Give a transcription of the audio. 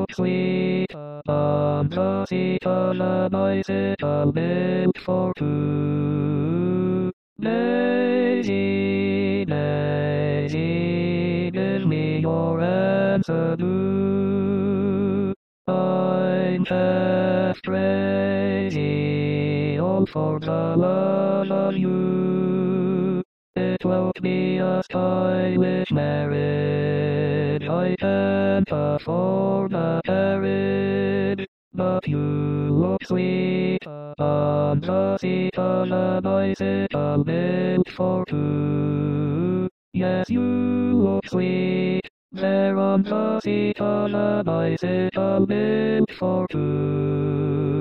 look sweet on the seat of a bicycle built for two. Daisy, Daisy, give me your answer, do. I'm half crazy, all for the love of you. It won't be a stylish marriage, I can't afford a carriage, but you look sweet on the seat of a bicycle built for two. Yes, you look sweet there on the seat of a bicycle built for two.